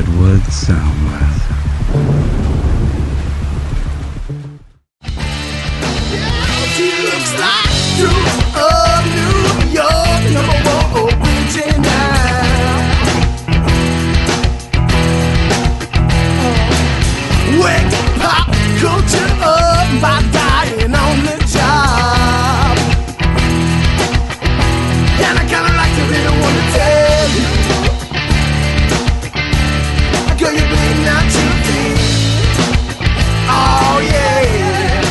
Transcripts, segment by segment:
Deadwood Soundwave. She looks like Duke of New York, #1 original. Wake pop culture up by dying on the job. And I kinda like to really wanna tell you, girl, you bring out your feet. Oh yeah.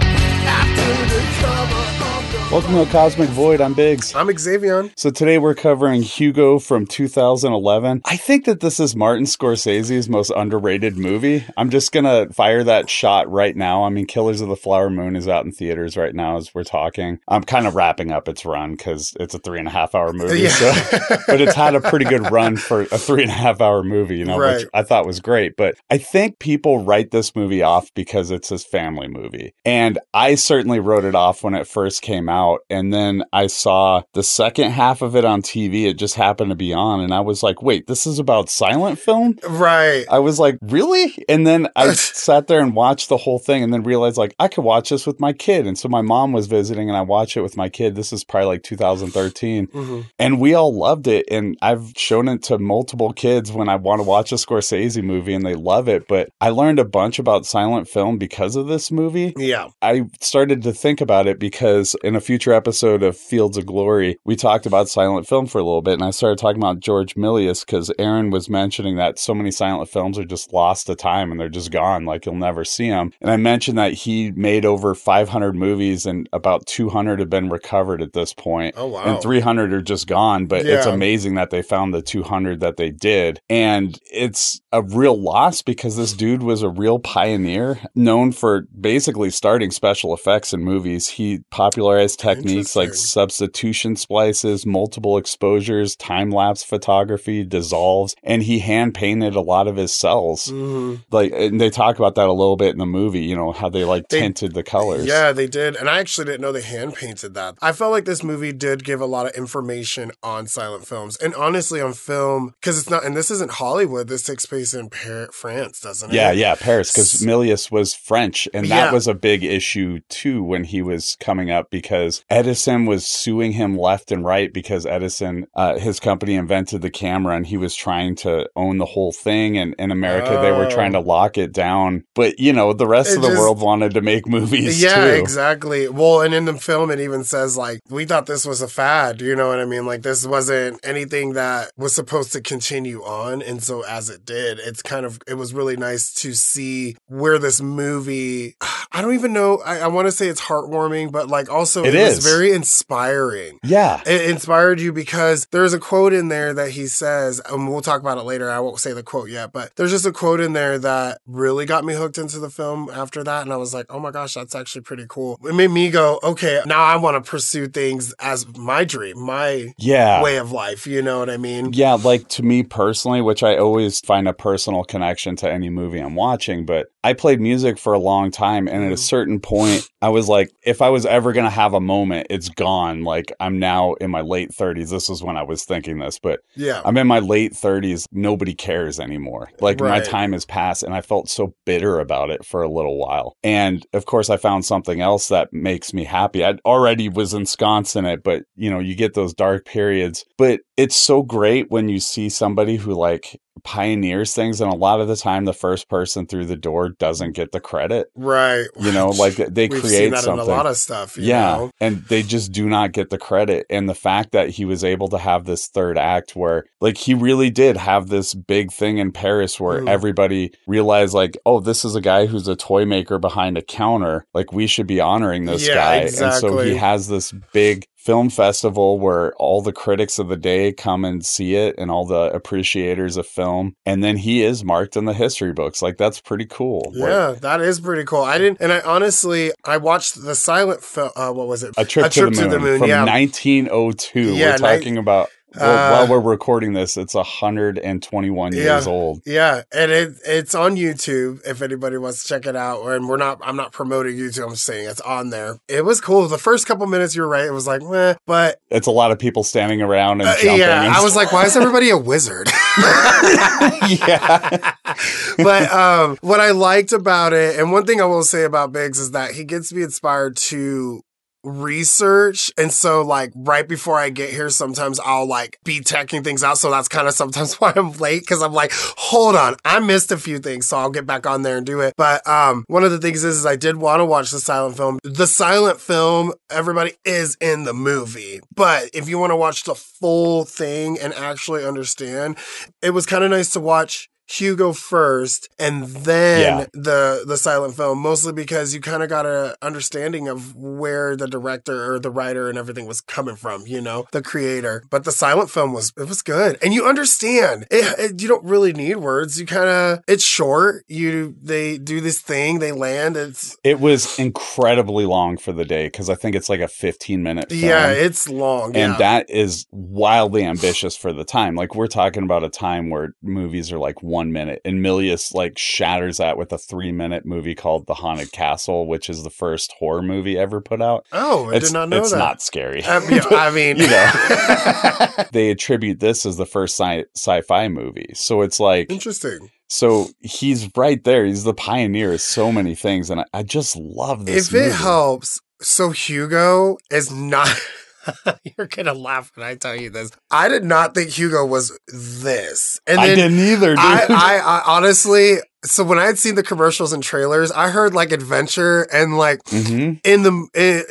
After the cover of the Welcome to Cosmic Void. I'm Biggs. I'm Xavion. So today we're covering Hugo from 2011. I think that this is Martin Scorsese's most underrated movie. I'm just going to fire that shot right now. I mean, Killers of the Flower Moon is out in theaters right now as we're talking. I'm kind of wrapping up its run because it's a 3.5-hour movie. Yeah. So, but it's had a pretty good run for a 3.5-hour movie, you know, Right. which I thought was great. But I think people write this movie off because it's his family movie. And I certainly wrote it off when it first came out. And then I saw the second half of it on TV. It just happened to be on. And I was like, wait, this is about silent film? Right. I was like, really? And then I sat there and watched the whole thing and then realized like I could watch this with my kid. And so my mom was visiting and I watched it with my kid. This is probably like 2013. Mm-hmm. And we all loved it. And I've shown it to multiple kids when I want to watch a Scorsese movie and they love it. But I learned a bunch about silent film because of this movie. Yeah. I started to think about it because in a future episode of Fields of Glory, we talked about silent film for a little bit. And I started talking about George Milius because Aaron was mentioning that so many silent films are just lost to time and they're just gone. Like you'll never see them. And I mentioned that he made over 500 movies and about 200 have been recovered at this point. Oh, wow. And 300 are just gone. But it's Yeah. amazing that they found the 200 that they did. And it's a real loss because this dude was a real pioneer, known for basically starting special effects in movies. He popularized techniques like Interesting. substitution splices, multiple exposures, time-lapse photography, dissolves, and he hand-painted a lot of his cells. Mm-hmm. Like, and they talk about that a little bit in the movie, you know, how they like They- tinted the colors. Yeah, they did. And I actually didn't know they hand painted that. I felt like this movie did give a lot of information on silent films. And honestly, on film, because it's not, and this isn't Hollywood, this takes place in France, doesn't it? Yeah, Paris, because Milius was French, and that Yeah. was a big issue too when he was coming up because Edison was suing him left and right because Edison, his company invented the camera and he was trying to own the whole thing, and in America they were trying to lock it down. But, you know, the rest It of the just- world wanted to make movies Yeah, too. exactly. Well, and in the film, it even says, like, we thought this was a fad, you know what I mean? Like, this wasn't anything that was supposed to continue on. And so, as it did, it was really nice to see where this movie, I don't even know, I want to say it's heartwarming, but, like, also, It was is. very inspiring. Yeah. It inspired you because there's a quote in there that he says, and we'll talk about it later. I won't say the quote yet, but there's just a quote in there that really got me hooked into the film after that. And I was like, oh my gosh, that's actually pretty cool. It made me go, okay, now I want to pursue things as my dream, my Yeah. way of life. You know what I mean? Yeah, like to me personally, which I always find a personal connection to any movie I'm watching, but I played music for a long time. And at a certain point, I was like, if I was ever going to have a moment, it's gone. Like I'm now in my late 30s. This was when I was thinking this, but Yeah. I'm in my late 30s. Nobody cares anymore. Like my Right. time has passed and I felt so bitter about it for a little while. And of course, I found something else that makes me happy. I already was ensconced in it, but you know, you get those dark periods. But it's so great when you see somebody who like pioneers things. And a lot of the time, the first person through the door doesn't get the credit. Right. You know, like they We've create seen that something. in a lot of stuff. You Yeah, know? and they just do not get the credit. And the fact that he was able to have this third act where, like, he really did have this big thing in Paris where everybody realized, like, oh, this is a guy who's a toy maker behind a counter. Like, we should be honoring this Yeah, guy. And so exactly. he has this big film festival where all the critics of the day come and see it and all the appreciators of film. And then he is marked in the history books. Like, that's pretty cool. Yeah, that is pretty cool. I watched the silent film, what was it? A Trip to the Moon from yeah. 1902. Yeah, We're talking about Well, while we're recording this, it's 121 years old. Yeah, and it's on YouTube if anybody wants to check it out. And I'm not promoting YouTube. I'm just saying it's on there. It was cool. The first couple minutes, you're right. It was like, meh, but it's a lot of people standing around and jumping. Yeah, I was like, why is everybody a wizard? Yeah. But what I liked about it, and one thing I will say about Biggs is that he gets me inspired to research. And so like right before I get here, sometimes I'll like be checking things out. So that's kind of sometimes why I'm late, because I'm like, hold on, I missed a few things. So I'll get back on there and do it. But one of the things is I did want to watch the silent film. The silent film, everybody is in the movie. But if you want to watch the full thing and actually understand, it was kind of nice to watch Hugo first and then the silent film, mostly because you kind of got a understanding of where the director or the writer and everything was coming from, you know, the creator. But the silent film was good, and you understand it. You don't really need words. You kind of, it's short. They do this thing, they land. It was incredibly long for the day, because I think it's like a 15-minute film. Yeah, it's long, and that is wildly ambitious for the time. Like, we're talking about a time where movies are like 1 minute, and Milius like shatters that with a 3-minute movie called The Haunted Castle, which is the first horror movie ever put out. Oh, I did not know that. It's not scary. I mean, you know, they attribute this as the first sci-fi movie, so it's like interesting. So he's right there. He's the pioneer of so many things, and I just love this movie. If it helps, so Hugo is not... You're going to laugh when I tell you this. I did not think Hugo was this. And I didn't either, dude. I honestly... So when I had seen the commercials and trailers, I heard like adventure and like we're going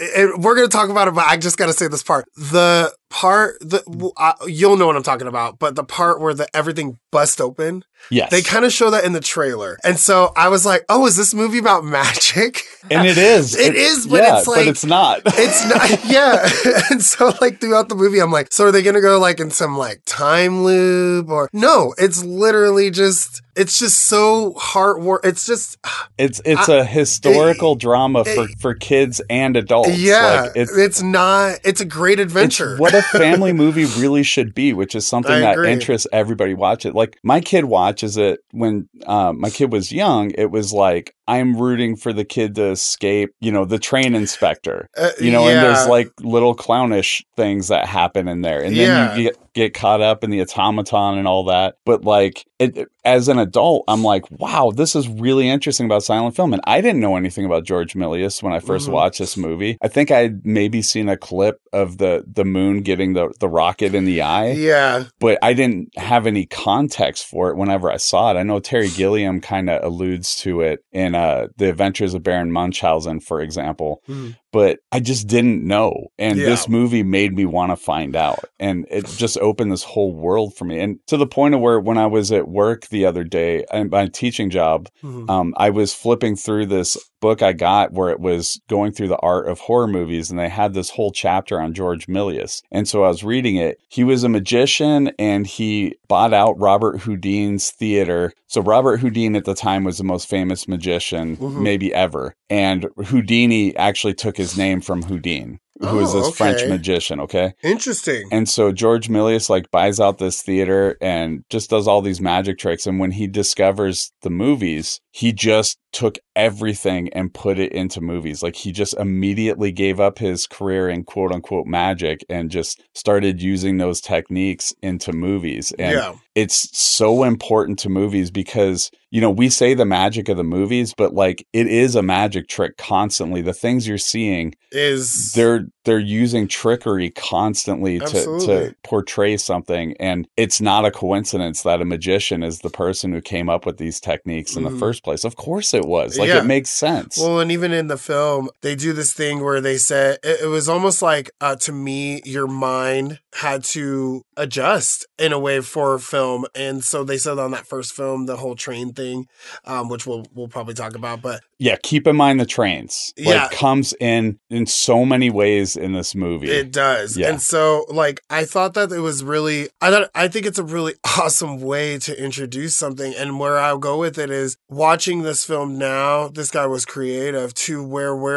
to talk about it, but I just got to say this part. The part you'll know what I'm talking about, but the part where everything busts open. Yes. They kind of show that in the trailer. And so I was like, oh, is this movie about magic? And it is. It is, but it's like... but it's not. It's not, yeah. And so like throughout the movie, I'm like, so are they going to go like in some like time loop or... No, it's literally just... It's just so heartwarming. It's just... It's a historical drama for kids and adults. Yeah. Like, it's not... It's a great adventure. It's what a family movie really should be, which is something that interests everybody watch it. Like, my kid watches it when my kid was young. It was like, I'm rooting for the kid to escape, you know, the train inspector, and there's like little clownish things that happen in there. And then you get caught up in the automaton and all that. But like, as an adult, I'm like, wow, this is really interesting about silent film. And I didn't know anything about George Milius when I first watched this movie. I think I'd maybe seen a clip of the moon getting the rocket in the eye. Yeah. But I didn't have any context for it whenever I saw it. I know Terry Gilliam kind of alludes to it in The Adventures of Baron Munchausen, for example. But I just didn't know. And this movie made me want to find out. And it just opened this whole world for me. And to the point of where when I was at work the other day, my teaching job, I was flipping through this book I got where it was going through the art of horror movies. And they had this whole chapter on George Milius. And so I was reading it. He was a magician and he bought out Robert Houdin's theater. So Robert Houdin at the time was the most famous magician maybe ever. And Houdini actually took his name from Houdin, who is this French magician, okay? Interesting. And so George Milius like buys out this theater and just does all these magic tricks. And when he discovers the movies, he just took everything and put it into movies. Like, he just immediately gave up his career in quote unquote magic and just started using those techniques into movies. And it's so important to movies because, you know, we say the magic of the movies, but like, it is a magic trick constantly. The things you're seeing is they're using trickery constantly to portray something. And it's not a coincidence that a magician is the person who came up with these techniques in the first place. Of course it was. Like, it makes sense. Well, and even in the film, they do this thing where they said, it was almost like, to me, your mind had to adjust in a way for film. And so they said on that first film, the whole train thing, which we'll probably talk about, but yeah, keep in mind the trains. Like, comes in so many ways in this movie. It does. Yeah. And so, like, I thought that it was really, I think it's a really awesome way to introduce something. And where I'll go with it is watching this film now, this guy was creative to where we're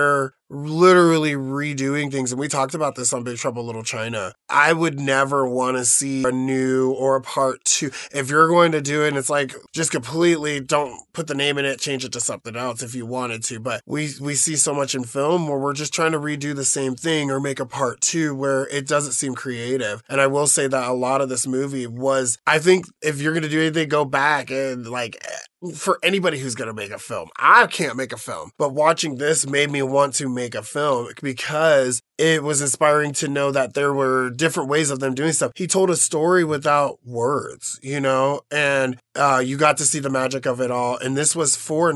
literally redoing things. And we talked about this on Big Trouble Little China. I would never want to see a new or a part 2. If you're going to do it, and it's like, just completely don't put the name in it, change it to something else if you wanted to. But we see so much in film where we're just trying to redo the same thing or make a part 2 where it doesn't seem creative. And I will say that a lot of this movie was, I think if you're going to do anything, go back and like, for anybody who's going to make a film, I can't make a film, but watching this made me want to make a film because it was inspiring to know that there were different ways of them doing stuff. He told a story without words, you know, and you got to see the magic of it all. And this was for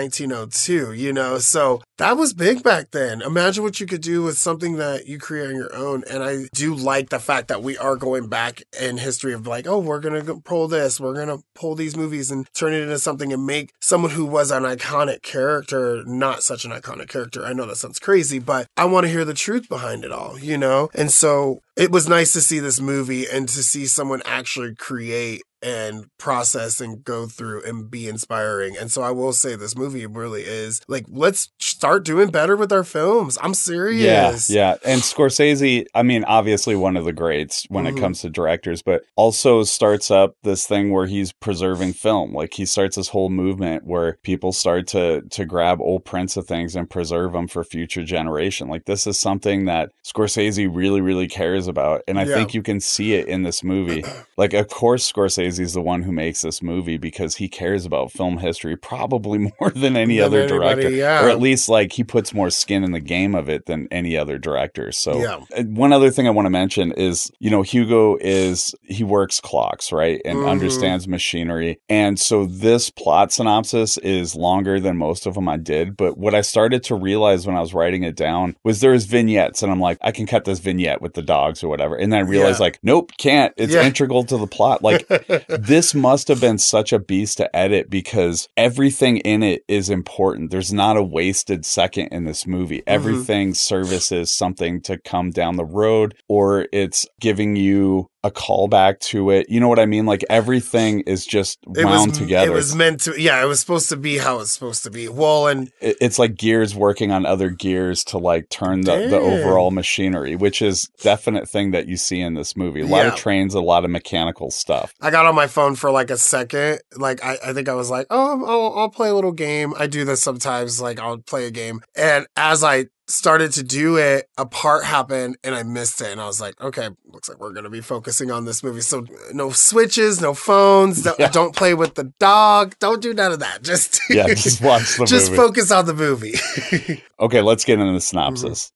1902, you know, so that was big back then. Imagine what you could do with something that you create on your own. And I do like the fact that we are going back in history of like, oh, we're going to pull this, we're going to pull these movies and turn it into something and make someone who was an iconic character not such an iconic character. I know that sounds crazy, but I want to hear the truth behind it all, you know? And so it was nice to see this movie and to see someone actually create and process and go through and be inspiring. And so I will say this movie really is like, let's start doing better with our films. I'm serious. Yeah. And Scorsese, I mean, obviously one of the greats when it comes to directors, but also starts up this thing where he's preserving film. Like he starts this whole movement where people start to grab old prints of things and preserve them for future generation. Like this is something that Scorsese really, really cares about. And I think you can see it in this movie. Like, of course, Scorsese is the one who makes this movie because he cares about film history probably more than any other director. Or at least like he puts more skin in the game of it than any other director. So one other thing I want to mention is, you know, Hugo he works clocks, right? And understands machinery. And so this plot synopsis is longer than most of them I did. But what I started to realize when I was writing it down was there's vignettes and I'm like, I can cut this vignette with the dogs or whatever. And then I realized like, nope, can't. It's integral to the plot. Like this must have been such a beast to edit because everything in it is important. There's not a wasted second in this movie. Everything services something to come down the road, or it's giving you a callback to it. You know what I mean? Like everything is just wound together. It was meant to, it was supposed to be how it's supposed to be. Well, and it's like gears working on other gears to like turn the overall machinery, which is definite thing that you see in this movie. A lot of trains, a lot of mechanical stuff. I got on my phone for like a second. Like I think I was like, oh, I'll play a little game. I do this sometimes. Like I'll play a game. And as I started to do it, a part happened and I missed it. And I was like, okay, looks like we're going to be focusing on this movie. So no switches, no phones. Don't play with the dog. Don't do none of that. Just watch the movie. Just focus on the movie. Okay, let's get into the synopsis.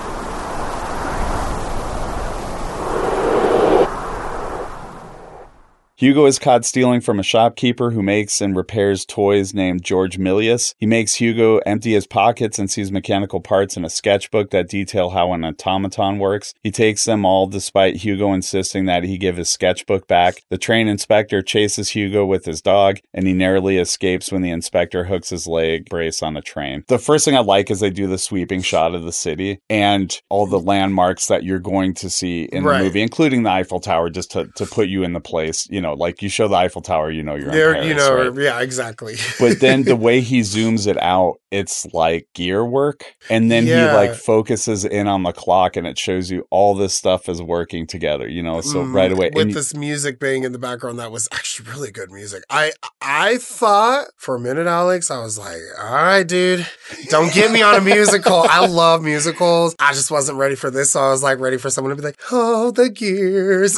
Hugo is caught stealing from a shopkeeper who makes and repairs toys named George Milius. He makes Hugo empty his pockets and sees mechanical parts in a sketchbook that detail how an automaton works. He takes them all despite Hugo insisting that he give his sketchbook back. The train inspector chases Hugo with his dog, and he narrowly escapes when the inspector hooks his leg brace on the train. The first thing I like is they do the sweeping shot of the city and all the landmarks that you're going to see in the movie, including the Eiffel Tower, just to put you in the place, you know. Like you show the Eiffel Tower, you know you're in Paris, you know, right? Yeah, exactly. But then the way he zooms it out, it's like gear work, and then he like focuses in on the clock, and it shows you all this stuff is working together, you know. So right away, with this music being in the background, that was actually really good music. I thought for a minute, Alex, I was like, all right, dude, don't get me on a musical. I love musicals. I just wasn't ready for this, so I was like ready for someone to be like, oh, the gears.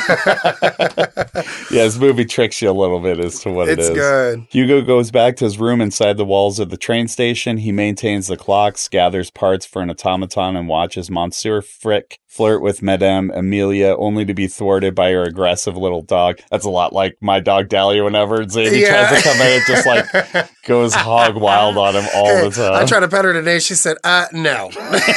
Yeah, this movie tricks you a little bit as to what it is. It's good. Hugo goes back to his room inside the walls of the train station. He maintains the clocks, gathers parts for an automaton, and watches Monsieur Frick flirt with Madame Amelia, only to be thwarted by her aggressive little dog. That's a lot like my dog Dahlia whenever Zadie tries to come in. It just like goes hog wild on him all the time. I tried to pet her today. She said, no.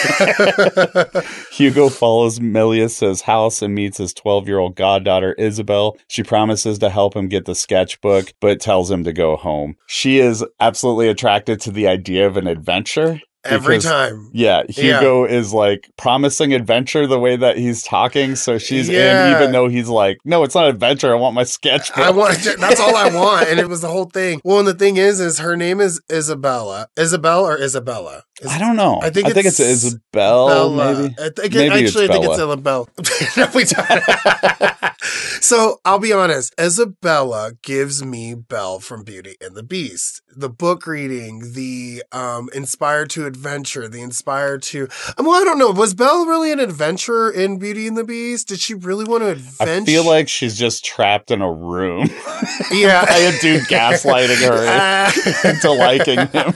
Hugo follows Milius to his house and meets his 12-year-old goddaughter, Isabel. She promises to help him get the sketchbook, but tells him to go home. She is absolutely attracted to the idea of an adventure. Every time. Yeah, Hugo is like promising adventure the way that he's talking, so she's in, even though he's like, no, it's not adventure, I want my sketchbook. That's all I want, and it was the whole thing. Well, and the thing is her name is Isabella. Isabel or Isabella? I don't know. I think it's Isabel, maybe. I think Maybe actually, I think it's Bella. Isabel. No, we don't. So I'll be honest. Isabella gives me Belle from Beauty and the Beast. The book reading, the inspired to adventure, the inspired to. Well, I don't know. Was Belle really an adventurer in Beauty and the Beast? Did she really want to adventure? I feel like she's just trapped in a room. Yeah. By a dude gaslighting her into liking him.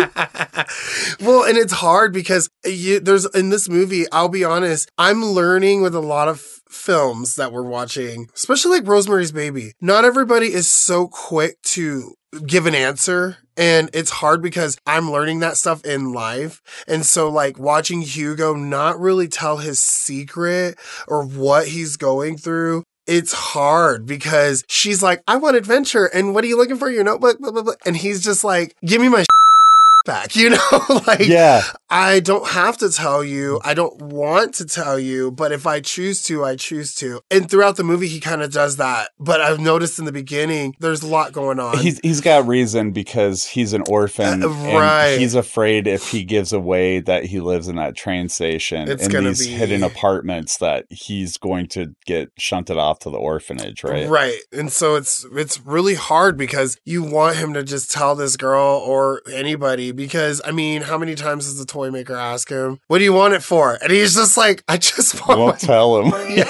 Well, and it's hard because there's in this movie, I'll be honest, I'm learning with a lot of films that we're watching, especially like Rosemary's Baby. Not everybody is so quick to give an answer. And it's hard because I'm learning that stuff in life. And so like watching Hugo not really tell his secret or what he's going through. It's hard because she's like, I want adventure. And what are you looking for? Your notebook? Blah, blah, blah. And he's just like, give me my back, you know? Like, yeah. I don't have to tell you. I don't want to tell you, but if I choose to, I choose to. And throughout the movie, he kind of does that. But I've noticed in the beginning, there's a lot going on. He's got reason because he's an orphan. Right. And he's afraid if he gives away that he lives in that train station It's in gonna these be hidden apartments that he's going to get shunted off to the orphanage, right? Right. And so it's really hard because you want him to just tell this girl or anybody because, I mean, how many times does the toy maker ask him, what do you want it for? And he's just like, I just want Won't tell him.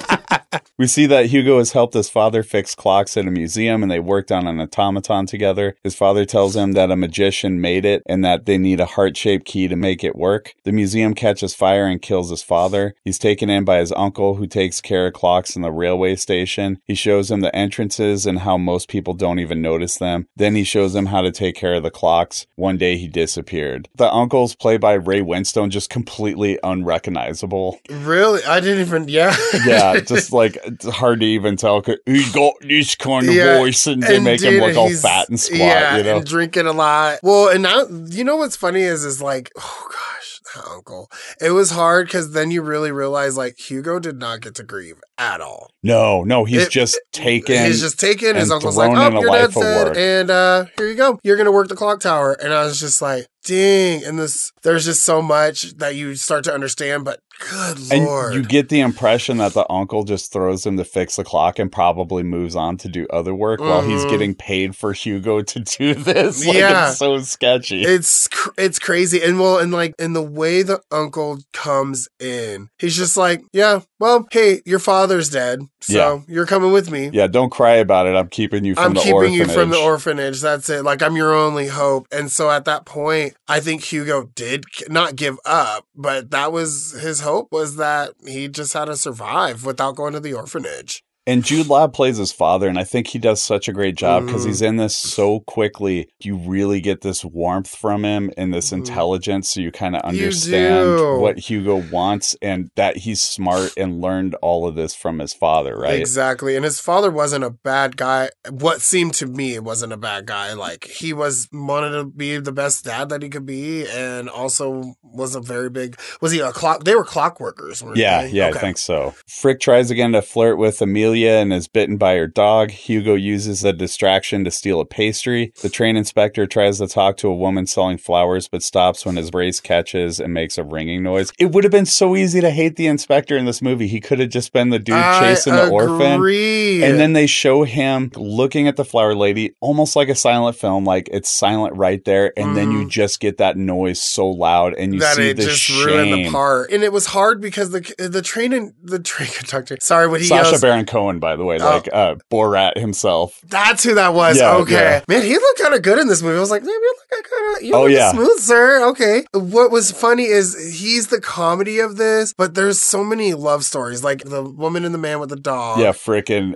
We see that Hugo has helped his father fix clocks at a museum and they worked on an automaton together. His father tells him that a magician made it and that they need a heart-shaped key to make it work. The museum catches fire and kills his father. He's taken in by his uncle who takes care of clocks in the railway station. He shows him the entrances and how most people don't even notice them. Then he shows him how to take care of the clocks. One day he disappeared. The uncle's played by Ray Winstone, just completely unrecognizable. Really? I didn't even, yeah. Yeah, just like, it's hard to even tell. He's got this kind of voice and they make him look all fat and squat, you know? And drinking a lot. Well, and now, you know what's funny is like, oh gosh, that uncle. It was hard because then you really realize like Hugo did not get to grieve at all. No, he's just taken. He's just taken. His uncle's like, thrown in oh, a your life dad's of dead. work. And here you go. You're going to work the clock tower. And I was just like, dang. And there's just so much that you start to understand, but good Lord. And you get the impression that the uncle just throws him to fix the clock and probably moves on to do other work while he's getting paid for Hugo to do this. Like, it's so sketchy. It's crazy. And well, and like in the way the uncle comes in, he's just like, yeah, well, hey, your father's dead. So you're coming with me. Yeah, don't cry about it. I'm keeping you from the orphanage. I'm keeping you from the orphanage. That's it. Like, I'm your only hope. And so at that point, I think Hugo did not give up, but that was his hope, was that he just had to survive without going to the orphanage. And Jude Law plays his father, and I think he does such a great job because he's in this so quickly. You really get this warmth from him and this intelligence, so you kind of understand what Hugo wants and that he's smart and learned all of this from his father, right? Exactly. And his father wasn't a bad guy. What seemed to me wasn't a bad guy. Like, he wanted to be the best dad that he could be, and also was a very big... Was he a clock? They were clock workers, weren't they? Yeah, Okay. I think so. Frick tries again to flirt with Amelia and is bitten by her dog. Hugo uses the distraction to steal a pastry. The train inspector tries to talk to a woman selling flowers, but stops when his brace catches and makes a ringing noise. It would have been so easy to hate the inspector in this movie. He could have just been the dude chasing the orphan. And then they show him looking at the flower lady, almost like a silent film, like it's silent right there. And then you just get that noise so loud and you see the shame. Ruined the part. And it was hard because the train conductor, sorry, what he Sacha yells, Baron Cohen, by the way, like Borat himself. That's who that was. Yeah, okay. yeah. Man, he looked kind of good in this movie. I was like, man, you look yeah. smooth, sir. Okay. What was funny is he's the comedy of this, but there's so many love stories, like the woman and the man with the dog. Yeah, Frick and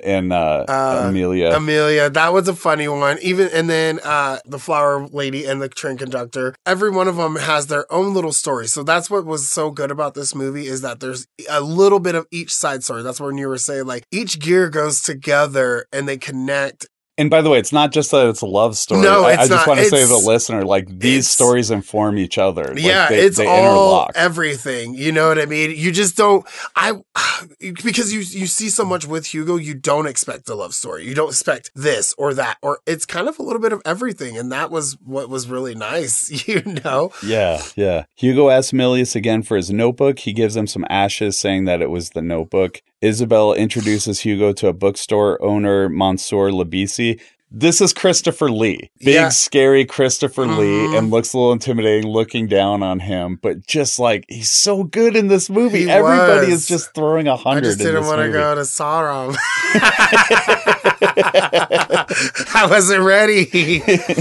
Amelia. Amelia, that was a funny one. And then the flower lady and the train conductor. Every one of them has their own little story. So that's what was so good about this movie, is that there's a little bit of each side story. That's when you were saying, like, each gear goes together and they connect And by the way, it's not just that it's a love story. No, I it's just not. want to say to It's- the listener, like, these stories inform each other. Like, Yeah, they it's all interlock. everything. You know what I mean? You just don't. Because you see so much with Hugo, you don't expect a love story. You don't expect this or that, or it's kind of a little bit of everything, and that was what was really nice. You know? Yeah, yeah. Hugo asks Milius again for his notebook. He gives him some ashes, saying that it was the notebook. Isabel introduces Hugo to a bookstore owner, Monsieur Labisi. This is Christopher Lee. Big, scary Christopher Lee, and looks a little intimidating looking down on him, but just like, he's so good in this movie. He Everybody was. is just throwing 100 I just in didn't this want to movie. go to Sauron. I wasn't ready.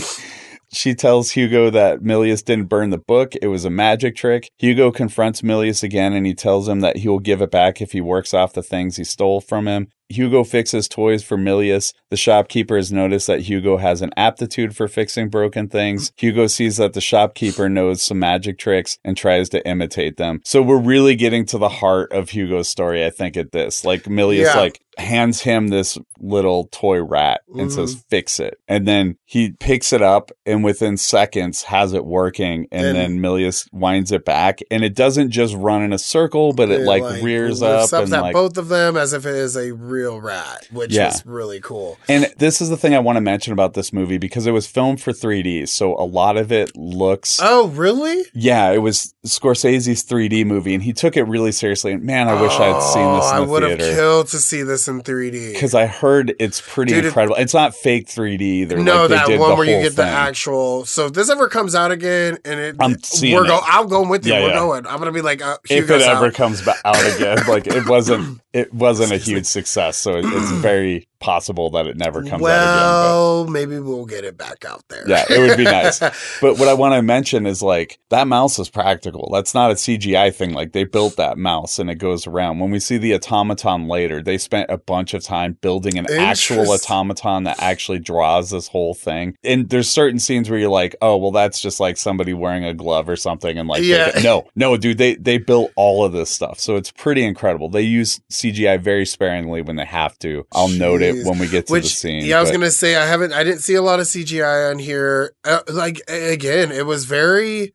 She tells Hugo that Milius didn't burn the book. It was a magic trick. Hugo confronts Milius again, and he tells him that he will give it back if he works off the things he stole from him. Hugo fixes toys for Milius. The shopkeeper has noticed that Hugo has an aptitude for fixing broken things. Hugo sees that the shopkeeper knows some magic tricks and tries to imitate them. So we're really getting to the heart of Hugo's story, I think, at this. Like, Milius, hands him this little toy rat and says, fix it. And then he picks it up and within seconds has it working. And then Milius winds it back. And it doesn't just run in a circle, but it rears up. And and both of them as if it is a real rat, which is really cool. And this is the thing I want to mention about this movie because it was filmed for 3D. So a lot of it looks... Oh, really? Yeah, it was Scorsese's 3D movie and he took it really seriously. And man, I wish I had seen this in the I would have theater. killed to see this in 3D. Because I heard it's pretty incredible. It's not fake 3D either. No, they that did one the where you whole get the thing. actual. So if this ever comes out again, and I'm seeing it. I'll go with you. Yeah, We're yeah. going. I'm gonna be like, If it ever comes out again, like it wasn't a huge success, so it's very possible that it never comes out again. Well, maybe we'll get it back out there. Yeah, it would be nice. But what I want to mention is like that mouse is practical. That's not a CGI thing. Like they built that mouse and it goes around. When we see the automaton later, they spent a bunch of time building an actual automaton that actually draws this whole thing. And there's certain scenes where you're like, oh, well, that's just like somebody wearing a glove or something. And like, no, dude, they built all of this stuff. So it's pretty incredible. They use CGI very sparingly when they have to. I'll note it when we get to the scene. Yeah, I was gonna say I didn't see a lot of CGI on here. Like again, it was very.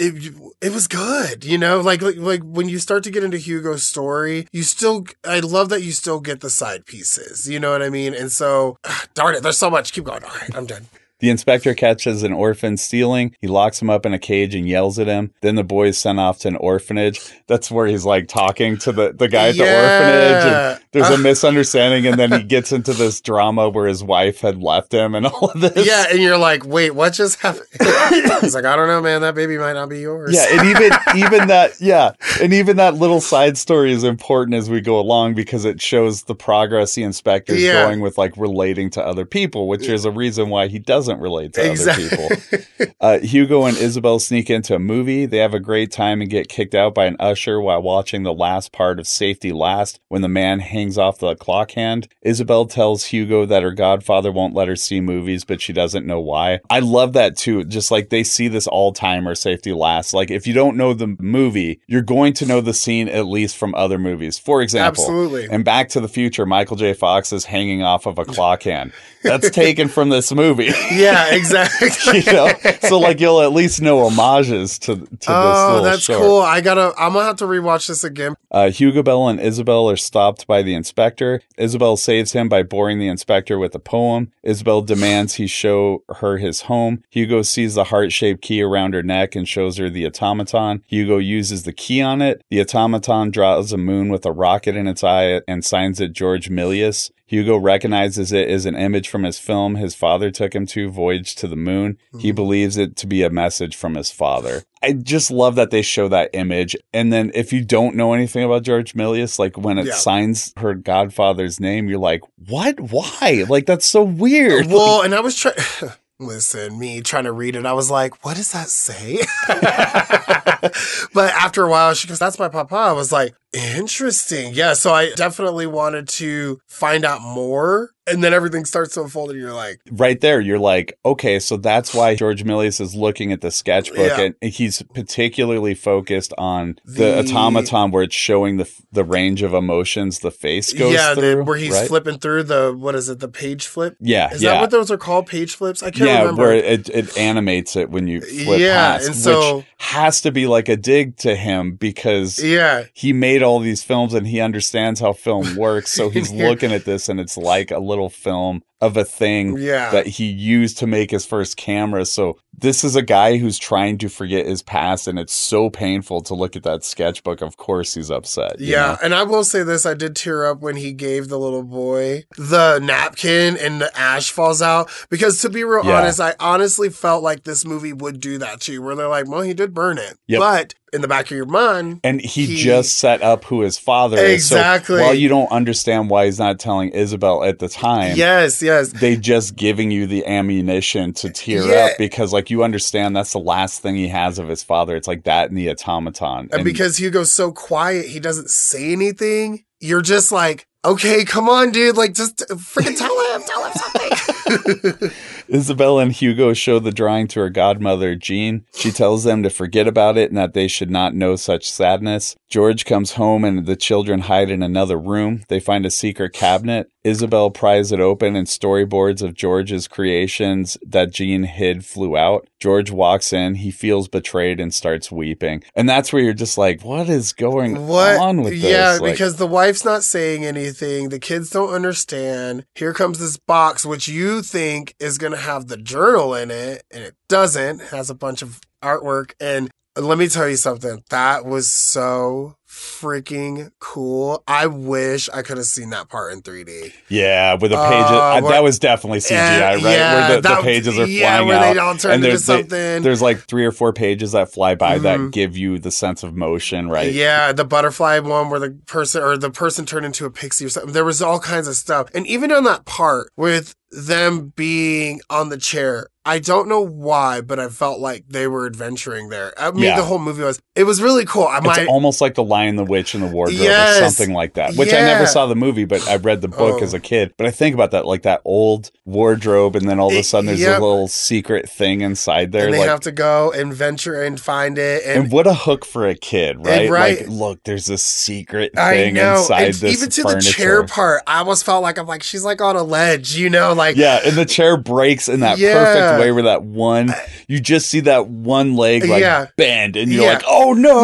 It was good, you know, like when you start to get into Hugo's story, I love that you still get the side pieces, you know what I mean? And so, darn it, there's so much. Keep going. All right, I'm done. The inspector catches an orphan stealing. He locks him up in a cage and yells at him. Then the boy is sent off to an orphanage. That's where he's like talking to the guy at the orphanage. And there's a misunderstanding. And then he gets into this drama where his wife had left him and all of this. Yeah. And you're like, wait, what just happened? He's like, I don't know, man. That baby might not be yours. Yeah. And even that little side story is important as we go along because it shows the progress the inspector's going with like relating to other people, which is a reason why he doesn't relate to other people. Hugo and Isabel sneak into a movie. They have a great time and get kicked out by an usher while watching the last part of Safety Last when the man hangs off the clock hand. Isabel tells Hugo that her godfather won't let her see movies, but she doesn't know why. I love that too. Just like they see this all-timer Safety Last. Like if you don't know the movie, you're going to know the scene at least from other movies. For example, absolutely. In Back to the Future, Michael J. Fox is hanging off of a clock hand. That's taken from this movie. Yeah, exactly. You know? So like you'll at least know homages to this little that's short. cool. I'm gonna have to rewatch this again. Hugo Bell and Isabel are stopped by the inspector. Isabel saves him by boring the inspector with a poem. Isabel demands he show her his home. Hugo sees the heart-shaped key around her neck and shows her the automaton. Hugo uses the key on it. The automaton draws a moon with a rocket in its eye and signs it George Milius. Hugo recognizes it as an image from his film his father took him to, Voyage to the Moon. He believes it to be a message from his father. I just love that they show that image. And then if you don't know anything about George Milius, like when it signs her godfather's name, you're like, what? Why? Like, that's so weird. Well, and I was trying... Listen, me trying to read it, I was like, what does that say? But after a while, she goes, that's my papa. I was like, Interesting. Yeah, so I definitely wanted to find out more. And then everything starts to unfold, and you're like, right there, you're like, okay, so that's why George Milius is looking at the sketchbook, and he's particularly focused on the automaton where it's showing the range of emotions the face goes through. where he's flipping through the page flip? Yeah. Is that what those are called, page flips? I can't remember. Where it animates it when you flip past, and so, which has to be like a dig to him because he made all these films and he understands how film works, so he's looking at this and it's like a little film of a thing that he used to make his first camera. So this is a guy who's trying to forget his past, and it's so painful to look at that sketchbook. Of course he's upset. You know? And I will say this, I did tear up when he gave the little boy the napkin and the ash falls out, because to be real honest, I honestly felt like this movie would do that to you, where they're like, well, he did burn it. But in the back of your mind. And he just set up who his father is. Exactly. So while you don't understand why he's not telling Isabel at the time. Yes. They just giving you the ammunition to tear up, because like you understand that's the last thing he has of his father. It's like that and the automaton. And because Hugo's so quiet, he doesn't say anything. You're just like, okay, come on, dude. Like, just freaking tell him something. Isabel and Hugo show the drawing to her godmother, Jean. She tells them to forget about it and that they should not know such sadness. George comes home and the children hide in another room. They find a secret cabinet. Isabel pries it open and storyboards of George's creations that Jean hid flew out. George walks in. He feels betrayed and starts weeping. And that's where you're just like, what is going on with this? Yeah, because the wife's not saying anything. The kids don't understand. Here comes this box, which you think is going to have the journal in it, and it doesn't. It has a bunch of artwork. And let me tell you something. That was so freaking cool. I wish I could have seen that part in 3D. Yeah, with the pages. That was definitely CGI, right? Where the pages are flying out. Where they all turn into something. There's like 3 or 4 pages that fly by that give you the sense of motion, right? Yeah, the butterfly one where the person turned into a pixie or something. There was all kinds of stuff. And even on that part with them being on the chair, I don't know why, but I felt like they were adventuring there. I mean, the whole movie it was really cool. It's almost like The Lion, the Witch, and the Wardrobe or something like that, which I never saw the movie, but I read the book as a kid. But I think about that, like that old wardrobe, and then all of a sudden there's a little secret thing inside there. And they have to go and venture and find it. And what a hook for a kid, right? Like, look, there's this secret thing inside this even to furniture. The chair part, I almost felt like she's like on a ledge, you know? Like, and the chair breaks in that perfect way where that one, you just see that one leg bend, and you're like, oh no!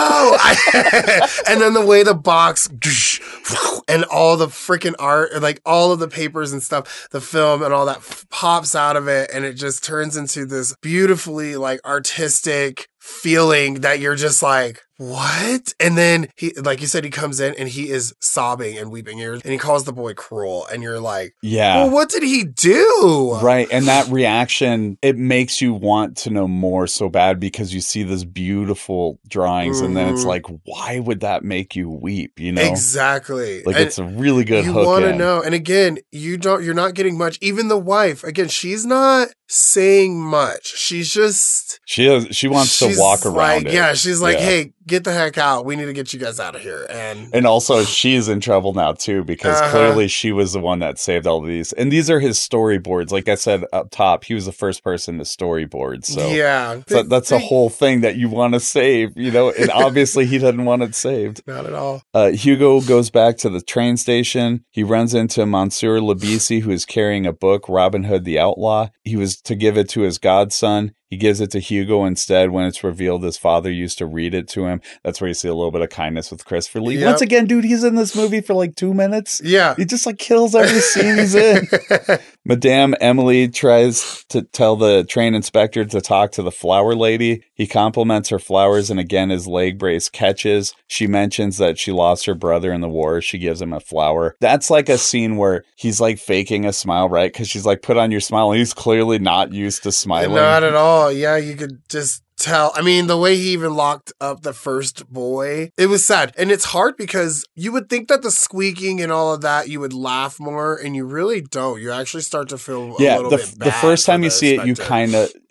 And then the way the box and all the freaking art, like all of the papers and stuff, the film and all that pops out of it, and it just turns into this beautifully like artistic feeling that you're just like, what? And then he, like you said, he comes in and he is sobbing and weeping, and he calls the boy cruel, and you're like, well, what did he do? Right. And that reaction, it makes you want to know more so bad, because you see this beautiful drawings and then it's like, why would that make you weep? You know? Exactly. Like, and it's a really good hook. You want to know. And again, you're not getting much. Even the wife, again, she's not saying much. She's just, she wants to walk around it. Yeah. She's like, hey, get the heck out. We need to get you guys out of here. And also she's in trouble now too, because clearly she was the one that saved all of these. And these are his storyboards. Like I said up top, he was the first person to storyboard. So that's a whole thing that you want to save, you know, and obviously he didn't want it saved. Not at all. Hugo goes back to the train station. He runs into Monsieur Labisi, who is carrying a book, Robin Hood the Outlaw. He was to give it to his godson. He gives it to Hugo instead when it's revealed his father used to read it to him. That's where you see a little bit of kindness with Christopher Lee. Yep. Once again, dude, he's in this movie for like 2 minutes. Yeah. He just like kills every scene he's in. Madame Emily tries to tell the train inspector to talk to the flower lady. He compliments her flowers, and again, his leg brace catches. She mentions that she lost her brother in the war. She gives him a flower. That's like a scene where he's like faking a smile, right? Because she's like, put on your smile. And he's clearly not used to smiling. Not at all. Yeah, you could just tell. I mean, the way he even locked up the first boy, it was sad. And it's hard because you would think that the squeaking and all of that, you would laugh more, and you really don't. You actually start to feel a little bit bad. The first time you see it, you kind of,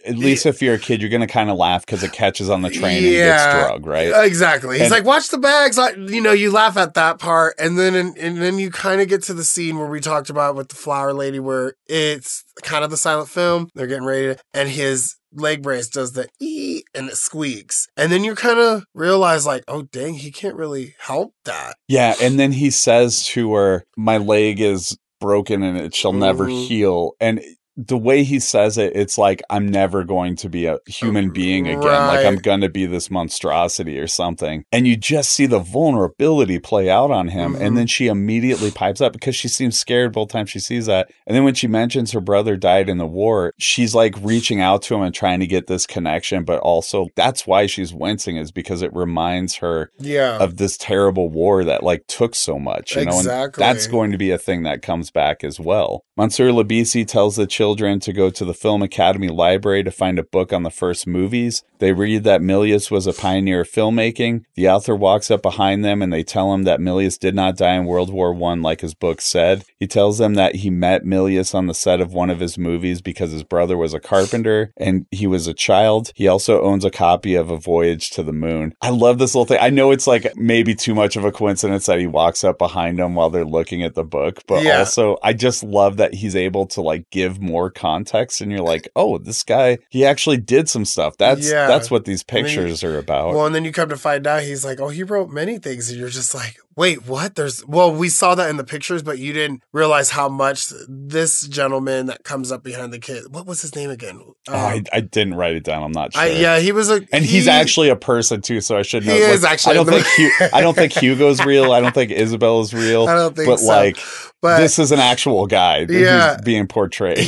at least if you're a kid, you're going to kind of laugh because it catches on the train and he gets drugged, right? Exactly. He's like, watch the bags. You laugh at that part. And then you kind of get to the scene where we talked about with the flower lady, where it's kind of the silent film. They're getting ready to, and his leg brace does the ee and it squeaks. And then you kind of realize like, oh, dang, he can't really help that. Yeah. And then he says to her, my leg is broken and it shall never heal. And the way he says it, it's like, I'm never going to be a human being again. Right. Like, I'm going to be this monstrosity or something. And you just see the vulnerability play out on him. And then she immediately pipes up because she seems scared both times she sees that. And then when she mentions her brother died in the war, she's like reaching out to him and trying to get this connection. But also, that's why she's wincing, is because it reminds her of this terrible war that like took so much. You know? And that's going to be a thing that comes back as well. Monsieur Labisi tells the children to go to the Film Academy library to find a book on the first movies. They read that Milius was a pioneer of filmmaking. The author walks up behind them and they tell him that Milius did not die in World War I like his book said. He tells them that he met Milius on the set of one of his movies because his brother was a carpenter and he was a child. He also owns a copy of A Voyage to the Moon. I love this little thing. I know it's like maybe too much of a coincidence that he walks up behind them while they're looking at the book, but also I just love that he's able to like give more context and you're like, oh, this guy, he actually did some stuff. That's what these pictures are about. Well, and then you come to find out he's like, oh, he wrote many things, and you're just like, wait, what? We saw that in the pictures, but you didn't realize how much this gentleman that comes up behind the kid, what was his name again? I didn't write it down. I'm not sure. He was he's actually a person too, so I should know. He is actually. I don't think Hugo's real. I don't think Isabel is real. I don't think but so. But this is an actual guy who's being portrayed.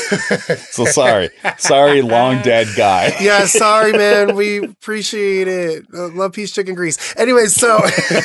So sorry, long dead guy. Yeah, sorry, man. We appreciate it. Love, peace, chicken grease. Anyway, so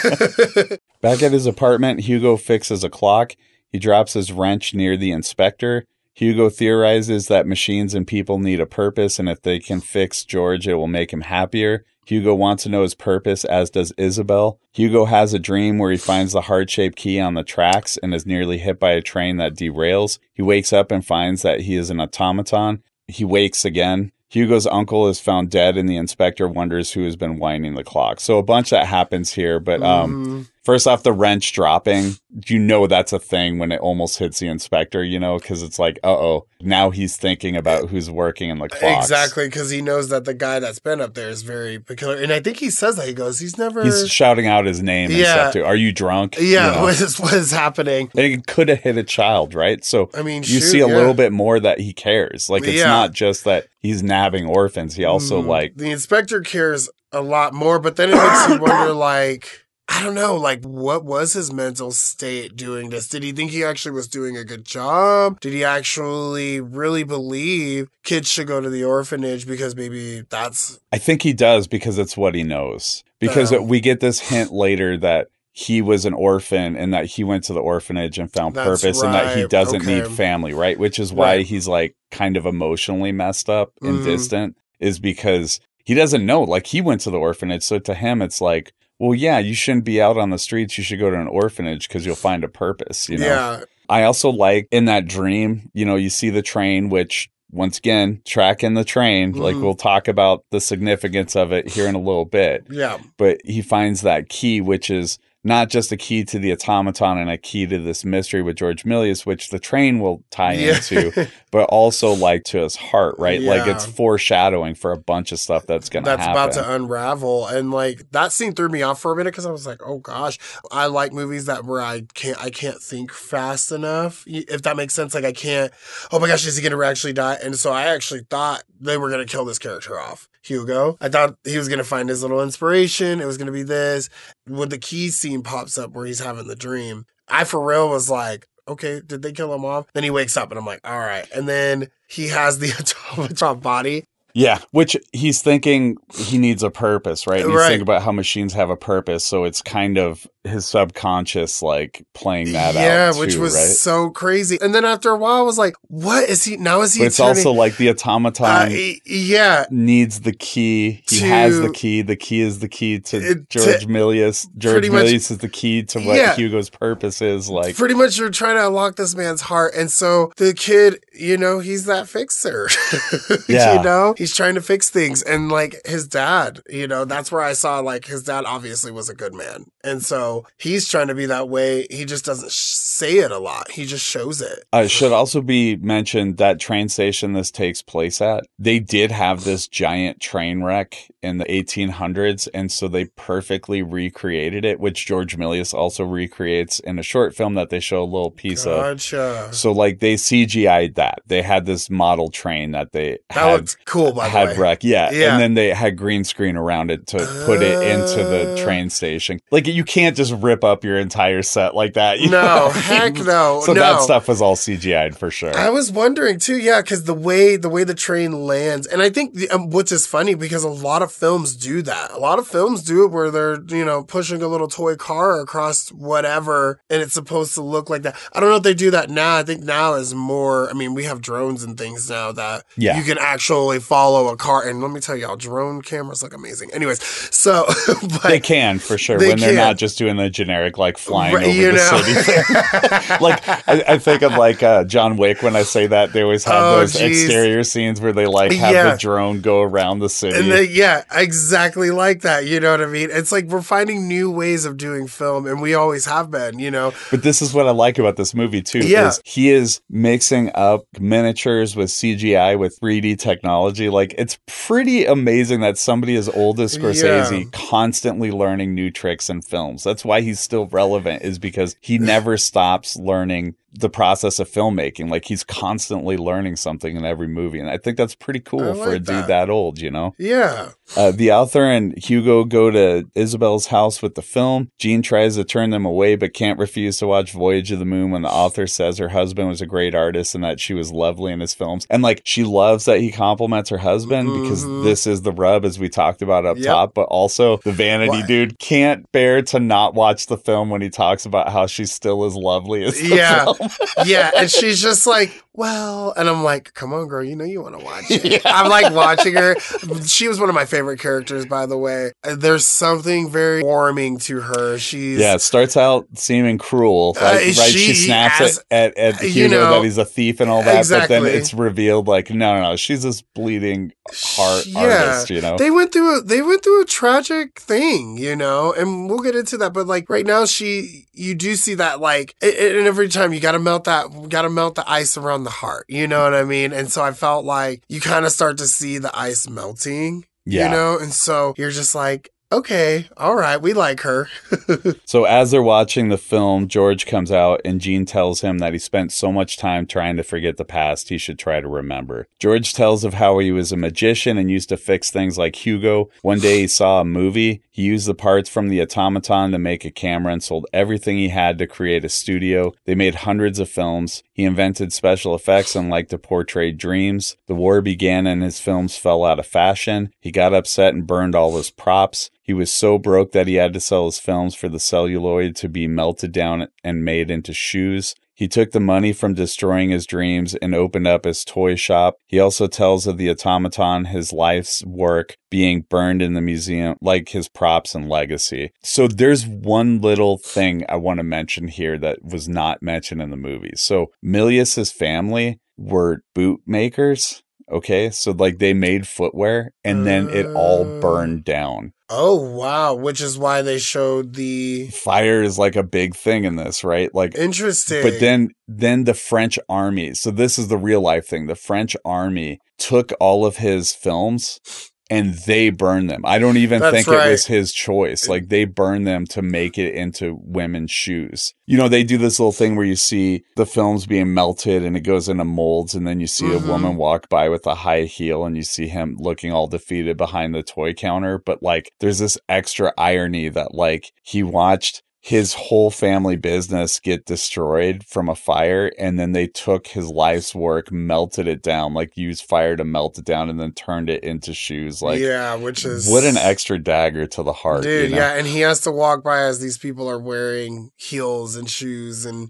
back at his apartment, Hugo fixes a clock. He drops his wrench near the inspector. Hugo theorizes that machines and people need a purpose, and if they can fix George, it will make him happier. Hugo wants to know his purpose, as does Isabel. Hugo has a dream where he finds the heart-shaped key on the tracks and is nearly hit by a train that derails. He wakes up and finds that he is an automaton. He wakes again. Hugo's uncle is found dead, and the inspector wonders who has been winding the clock. So a bunch that happens here, but first off, the wrench dropping, you know that's a thing when it almost hits the inspector, you know, because it's like, now he's thinking about who's working in the clocks. Exactly, because he knows that the guy that's been up there is very peculiar. And I think he says that. He goes, he's shouting out his name and stuff too. Are you drunk? Yeah, you know? what is happening? And it could have hit a child, right? So I mean, you see a little bit more that he cares. Like, it's not just that he's nabbing orphans. He also the inspector cares a lot more, but then it makes you wonder, like, I don't know, like, what was his mental state doing this? Did he think he actually was doing a good job? Did he actually really believe kids should go to the orphanage because maybe that's... I think he does, because it's what he knows. Because we get this hint later that he was an orphan and that he went to the orphanage and found purpose, and that he doesn't need family, right? Which is why he's like kind of emotionally messed up and distant, is because he doesn't know. Like, he went to the orphanage, so to him it's like, well, yeah, you shouldn't be out on the streets. You should go to an orphanage because you'll find a purpose, you know? Yeah. I also like in that dream, you know, you see the train, which once again, tracking the train, like we'll talk about the significance of it here in a little bit. Yeah. But he finds that key, which is not just a key to the automaton and a key to this mystery with George Milius, which the train will tie into, but also like to his heart, right? Yeah. Like, it's foreshadowing for a bunch of stuff that's going to happen. That's about to unravel. And like, that scene threw me off for a minute because I was like, oh gosh, I like movies that where I can't think fast enough, if that makes sense. Like, I can't, oh my gosh, is he going to actually die? And so I actually thought they were going to kill this character off, Hugo. I thought he was going to find his little inspiration. It was going to be this. When the key scene pops up where he's having the dream, I for real was like, okay, did they kill him off? Then he wakes up and I'm like, all right. And then he has the automaton body. Yeah, which he's thinking he needs a purpose, right? And he's thinking about how machines have a purpose. So it's kind of his subconscious like playing that yeah, out too, which was right? so crazy. And then after a while, I was like, "What is he now? Is he?" But it's also like the automaton yeah, needs the key. He has the key. The key is the key to George Milius. George Milius is the key to what Hugo's purpose is. Like pretty much, you're trying to unlock this man's heart, and so the kid, he's that fixer. Yeah. He's trying to fix things, and like his dad, that's where I saw like his dad obviously was a good man, and so he's trying to be that way. He just doesn't say it a lot. He just shows it. Should also be mentioned that train station this takes place at. They did have this giant train wreck in the 1800s, and so they perfectly recreated it, which George Milius also recreates in a short film that they show a little piece of. So like they CGI'd that. They had this model train that they looked cool, by the way. Wreck. Yeah. And then they had green screen around it to put it into the train station. Like you can't just rip up your entire set like that. No, heck no. So that stuff was all CGI'd for sure. I was wondering too, yeah, because the way the train lands, and I think which is funny because a lot of films do that. A lot of films do it where they're pushing a little toy car across whatever, and it's supposed to look like that. I don't know if they do that now. I think now is more. I mean, we have drones and things now that you can actually follow a car. And let me tell y'all, drone cameras look amazing. Anyways, so but they can for sure when they're not just doing the generic like flying over the city. Like I think of like John Wick when I say that they always have those exterior scenes where they like have the drone go around the city. And exactly like that. You know what I mean? It's like we're finding new ways of doing film, and we always have been. But this is what I like about this movie too. Is he is mixing up miniatures with CGI with 3D technology. Like it's pretty amazing that somebody as old as Scorsese constantly learning new tricks in films. That's why he's still relevant, is because he never stops learning the process of filmmaking. Like he's constantly learning something in every movie, and I think that's pretty cool for a dude that old. Yeah. The author and Hugo go to Isabel's house with the film. Jean tries to turn them away, but can't refuse to watch Voyage of the Moon when the author says her husband was a great artist and that she was lovely in his films. And like she loves that he compliments her husband because this is the rub, as we talked about up top, but also the vanity dude can't bear to not watch the film when he talks about how she's still as lovely as the film. Yeah, and she's just like, well, and I'm like, come on, girl, you want to watch it. I'm like watching her. She was one of my favorite characters, by the way. There's something very warming to her. She's it starts out seeming cruel, right? She snaps at Hugo that he's a thief and all that, but then it's revealed like, no, she's this bleeding heart artist. They went through a tragic thing, and we'll get into that. But like right now, you do see that like, and every time you gotta melt the ice around the heart, you know what I mean? And so I felt like you kind of start to see the ice melting, and so you're just like, okay, all right, we like her. So as they're watching the film, George comes out and Jean tells him that he spent so much time trying to forget the past, he should try to remember. George tells of how he was a magician and used to fix things like Hugo. One day he saw a movie. He used the parts from the automaton to make a camera and sold everything he had to create a studio. They made hundreds of films. He invented special effects and liked to portray dreams. The war began and his films fell out of fashion. He got upset and burned all his props. He was so broke that he had to sell his films for the celluloid to be melted down and made into shoes. He took the money from destroying his dreams and opened up his toy shop. He also tells of the automaton, his life's work, being burned in the museum, like his props and legacy. So there's one little thing I want to mention here that was not mentioned in the movie. So Milius's family were boot makers. Okay, so like they made footwear and then it all burned down. Oh, wow. Which is why they showed the fire is like a big thing in this, right? Like interesting. But then the French army. So this is the real life thing. The French army took all of his films and they burned them. I don't even think it was his choice. Like they burned them to make it into women's shoes. They do this little thing where you see the films being melted and it goes into molds, and then you see a woman walk by with a high heel and you see him looking all defeated behind the toy counter. But like there's this extra irony that like he watched his whole family business get destroyed from a fire, and then they took his life's work, melted it down, like used fire to melt it down, and then turned it into shoes. Like, yeah, which is what an extra dagger to the heart, dude. you know? Yeah, and he has to walk by as these people are wearing heels and shoes, and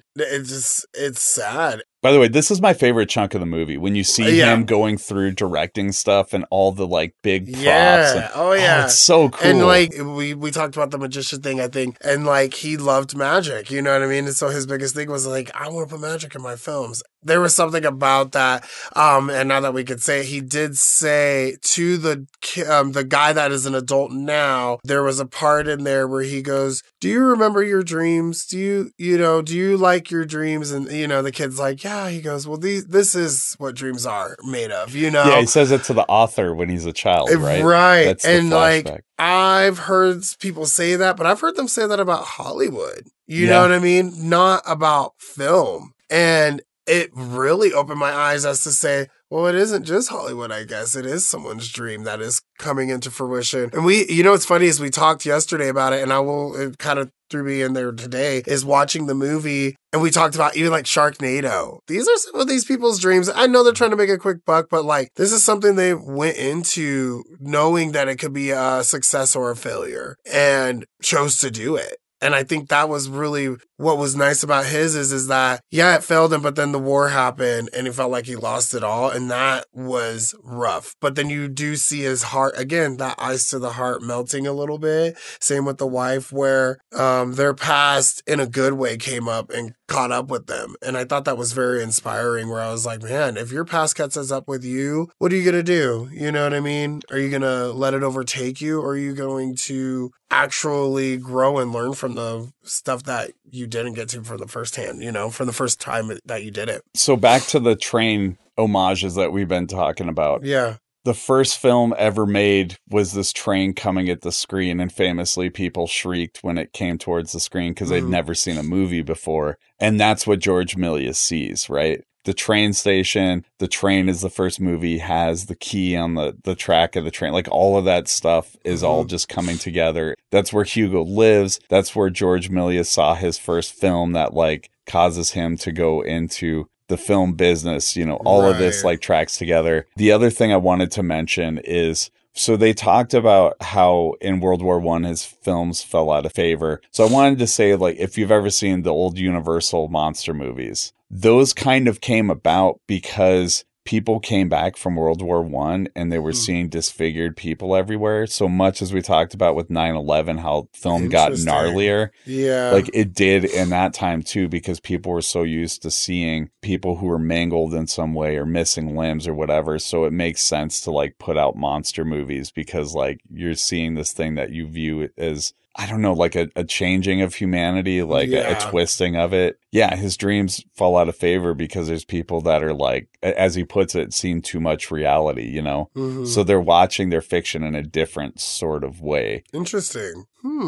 it's sad. By the way, this is my favorite chunk of the movie when you see him going through directing stuff and all the like big props. Yeah. Oh, it's so cool. And like we talked about the magician thing, I think, and like he loved magic, you know what I mean? And so his biggest thing was like, I want to put magic in my films. There was something about that, and now that we could say it, he did say to the guy that is an adult now, there was a part in there where he goes, "Do you remember your dreams? Do you like your dreams?" And the kid's like, "Yeah." He goes, "Well, this is what dreams are made of." Yeah, he says it to the author when he's a child, right? Right. That's and like I've heard people say that, but I've heard them say that about Hollywood. You know what I mean? Not about film. And it really opened my eyes as to say, well, it isn't just Hollywood, I guess. It is someone's dream that is coming into fruition. And what's funny is we talked yesterday about it, and it kind of threw me in there today, is watching the movie, and we talked about even like Sharknado. These are some of these people's dreams. I know they're trying to make a quick buck, but like this is something they went into knowing that it could be a success or a failure and chose to do it. And I think that was really what was nice about his is that, it failed him, but then the war happened and he felt like he lost it all. And that was rough. But then you do see his heart, again, that ice to the heart melting a little bit. Same with the wife, where their past in a good way came up and caught up with them. And I thought that was very inspiring, where I was like, man, if your past catches up with you, what are you going to do? You know what I mean? Are you going to let it overtake you? Or are you going to actually grow and learn from the stuff that you didn't get to from the first hand, from the first time that you did it? So back to the train homages that we've been talking about. Yeah. The first film ever made was this train coming at the screen, and famously people shrieked when it came towards the screen because they'd never seen a movie before. And that's what George Milius sees, right? The train station, the train is the first movie, has the key on the track of the train. Like all of that stuff is all just coming together. That's where Hugo lives. That's where George Milius saw his first film that like causes him to go into the film business. All of this like tracks together. The other thing I wanted to mention is, so they talked about how in World War I, his films fell out of favor. So I wanted to say, like, if you've ever seen the old Universal monster movies, those kind of came about because people came back from World War I and they were seeing disfigured people everywhere. So much as we talked about with 9/11, how film got gnarlier. Yeah. Like it did in that time too, because people were so used to seeing people who were mangled in some way or missing limbs or whatever. So it makes sense to like put out monster movies because like you're seeing this thing that you view as, I don't know, like a changing of humanity, like a twisting of it. Yeah, his dreams fall out of favor because there's people that are like, as he puts it, seeing too much reality, So they're watching their fiction in a different sort of way. Interesting.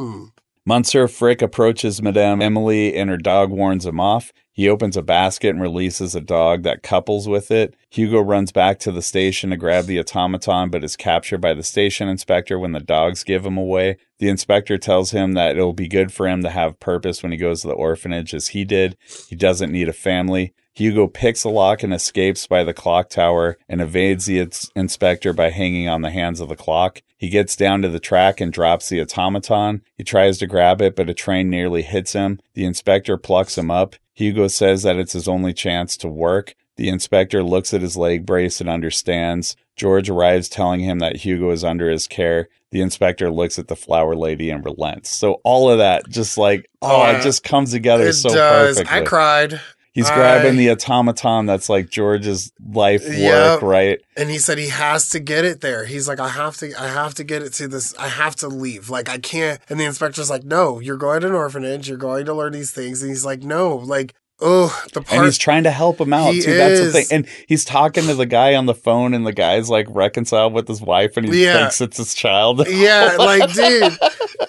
Monsieur Frick approaches Madame Emily and her dog warns him off. He opens a basket and releases a dog that couples with it. Hugo runs back to the station to grab the automaton, but is captured by the station inspector when the dogs give him away. The inspector tells him that it'll be good for him to have purpose when he goes to the orphanage as he did. He doesn't need a family. Hugo picks a lock and escapes by the clock tower and evades the inspector by hanging on the hands of the clock. He gets down to the track and drops the automaton. He tries to grab it, but a train nearly hits him. The inspector plucks him up. Hugo says that it's his only chance to work. The inspector looks at his leg brace and understands. George arrives telling him that Hugo is under his care. The inspector looks at the flower lady and relents. So all of that just like, it just comes together so perfectly. I cried. He's grabbing the automaton that's like George's life work, right? And he said he has to get it there. He's like, I have to get it to this. I have to leave. Like, I can't. And the inspector's like, no, you're going to an orphanage. You're going to learn these things. And he's like, no, like, the part. And he's trying to help him out, too. That's the thing. And he's talking to the guy on the phone, and the guy's like reconciled with his wife, and he thinks it's his child. Yeah, like, dude,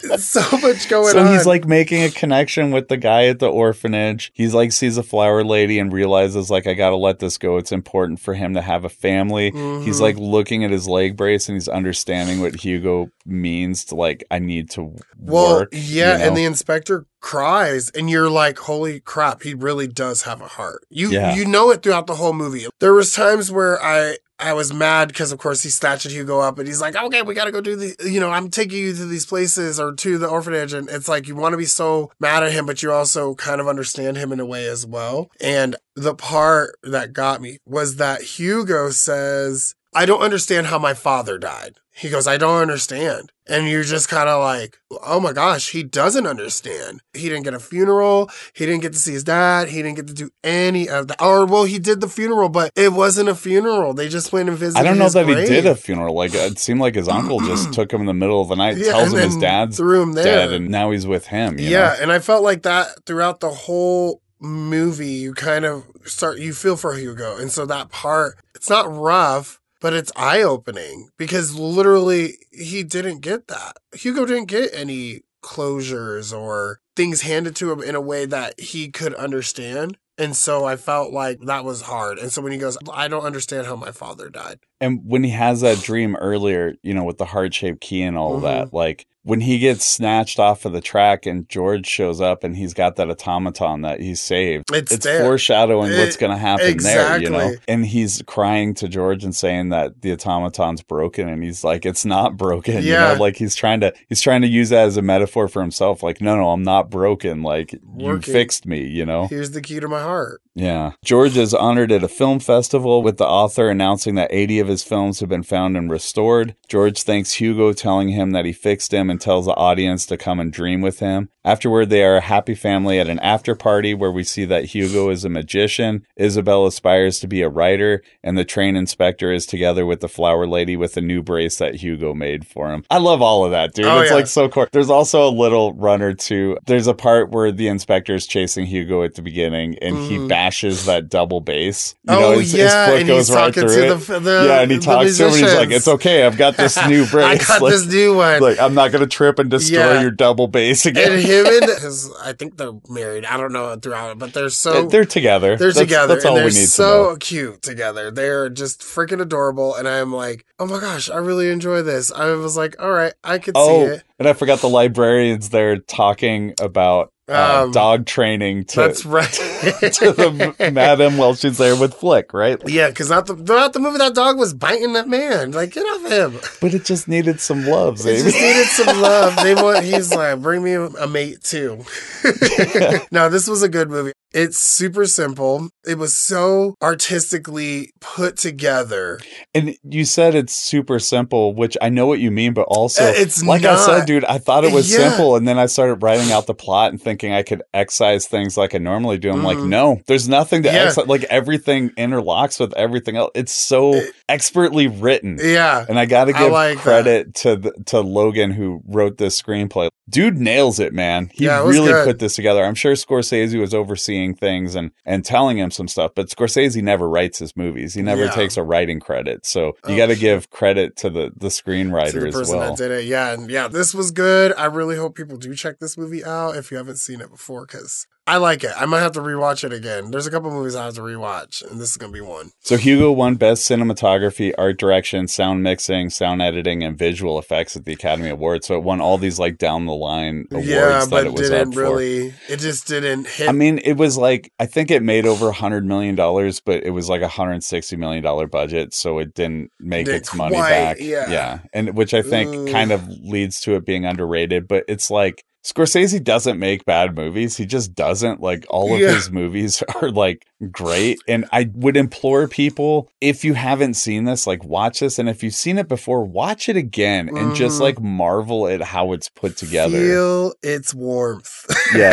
so much going on. So he's like making a connection with the guy at the orphanage. He's like sees a flower lady and realizes like, I gotta let this go. It's important for him to have a family. He's like looking at his leg brace and he's understanding what Hugo means to like, I need to work. Yeah, you know? and the inspector cries and you're like, holy crap, he really does have a heart. You know it throughout the whole movie. There was times where I was mad because, of course, he's snatching Hugo up and he's like, okay, we got to go do I'm taking you to these places or to the orphanage. And it's like, you want to be so mad at him, but you also kind of understand him in a way as well. And the part that got me was that Hugo says, I don't understand how my father died. He goes, I don't understand. And you're just kind of like, oh my gosh, he doesn't understand. He didn't get a funeral. He didn't get to see his dad. He didn't get to do any of that. Or, well, he did the funeral, but it wasn't a funeral. They just went and visited I don't know his that grave. he did a funeral. Like, it seemed like his uncle just took him in the middle of the night, tells him his dad's threw him there. dead, and now he's with him. You know? And I felt like that throughout the whole movie. You kind of you feel for Hugo. And so that part, it's not rough, but it's eye-opening because literally he didn't get that. Hugo didn't get any closures or things handed to him in a way that he could understand. And so I felt like that was hard. And so when he goes, I don't understand how my father died. And when he has that dream earlier, with the heart-shaped key and all that, like when he gets snatched off of the track and George shows up and he's got that automaton that he saved, it's foreshadowing what's going to happen there, And he's crying to George and saying that the automaton's broken, and he's like, it's not broken, like he's trying to use that as a metaphor for himself. Like, no, I'm not broken. Like, you fixed me, Here's the key to my heart. Yeah. George is honored at a film festival with the author announcing that 80 of his films have been found and restored. George thanks Hugo, telling him that he fixed him, and tells the audience to come and dream with him. Afterward, they are a happy family at an after party where we see that Hugo is a magician, Isabel aspires to be a writer, and the train inspector is together with the flower lady with a new brace that Hugo made for him. I love all of that, dude. It's like so cool. There's also a little runner too. There's a part where the inspector is chasing Hugo at the beginning and he bashes that double bass. His foot goes right through it. And he talks to him and he's like, it's okay, I've got this new brace. I got this new one. Like, I'm not going to trip and destroy your double bass again. And him and I think they're married. I don't know throughout it, but they're together. They're together. That's all we need to know. So cute together. They're just freaking adorable. And I'm like, oh my gosh, I really enjoy this. I was like, all right, I could see it. And I forgot the librarians there talking about dog training to, that's right. to the madam while she's there with Flick, right? Yeah, because throughout the movie, that dog was biting that man. Like, get off him. But it just needed some love, baby. It just needed some love. He's like, bring me a mate too. No, this was a good movie. It's super simple. It was so artistically put together. And you said it's super simple, which I know what you mean, but also, it's like not. I said, dude, I thought it was simple. And then I started writing out the plot and thinking I could excise things like I normally do. I'm like, no, there's nothing to excise. Like, everything interlocks with everything else. It's so expertly written. Yeah. And I got to give credit to Logan, who wrote this screenplay. Dude nails it, man. He really put this together. I'm sure Scorsese was overseeing things and telling him some stuff, but Scorsese never writes his movies. He never takes a writing credit. So you got to give credit to the screenwriter as well. That did it. Yeah, this was good. I really hope people do check this movie out if you haven't seen it before, because I like it. I might have to rewatch it again. There's a couple movies I have to rewatch, and this is going to be one. So Hugo won Best Cinematography, Art Direction, Sound Mixing, Sound Editing, and Visual Effects at the Academy Awards. So it won all these like down the line awards that it was up for. It just didn't hit. I mean, it was like, I think it made over $100 million, but it was like $160 million budget, so it didn't make its money back. Yeah. And which I think kind of leads to it being underrated, but it's like, Scorsese doesn't make bad movies. He just doesn't. Like, all of his movies are like great. And I would implore people, if you haven't seen this, like, watch this. And if you've seen it before, watch it again and just like marvel at how it's put together. Feel its warmth.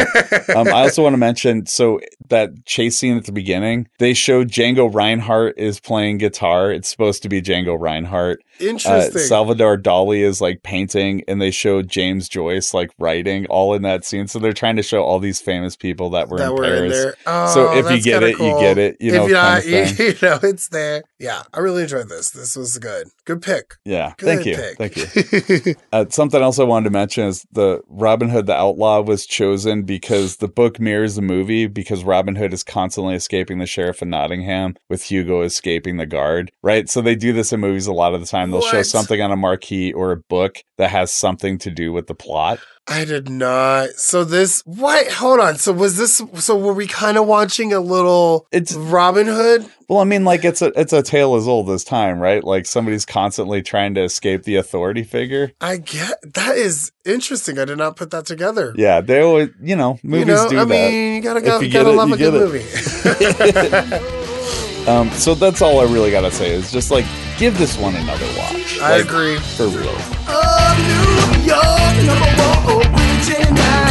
I also want to mention, so that chase scene at the beginning, they showed Django Reinhardt is playing guitar. It's supposed to be Django Reinhardt. Interesting. Salvador Dali is like painting, and they showed James Joyce like writing. everything all in that scene. So they're trying to show all these famous people that were in Paris. In there. Oh, so if you that's get kinda it, cool. you get it. You know, if you're kind not, of thing. you know, it's there. Yeah, I really enjoyed this. This was good. Good pick. Yeah, Good thank you. pick. Thank you. Something else I wanted to mention is the Robin Hood the Outlaw was chosen because the book mirrors the movie, because Robin Hood is constantly escaping the sheriff of Nottingham with Hugo escaping the guard, right? So they do this in movies a lot of the time. They'll show What? something on a marquee or a book that has something to do with the plot. I did not. So this, what? Hold on. So was this, so were we kind of watching a little Robin Hood? Well, I mean, like it's a tale as old as time, right? Like somebody's constantly trying to escape the authority figure. I get, that is interesting. I did not put that together. Yeah, they always, movies do that. I mean, you gotta If you get love it, a you good get movie. So that's all I really gotta say is just like give this one another watch. I Like, agree. for real. Oh, New York, #1 original.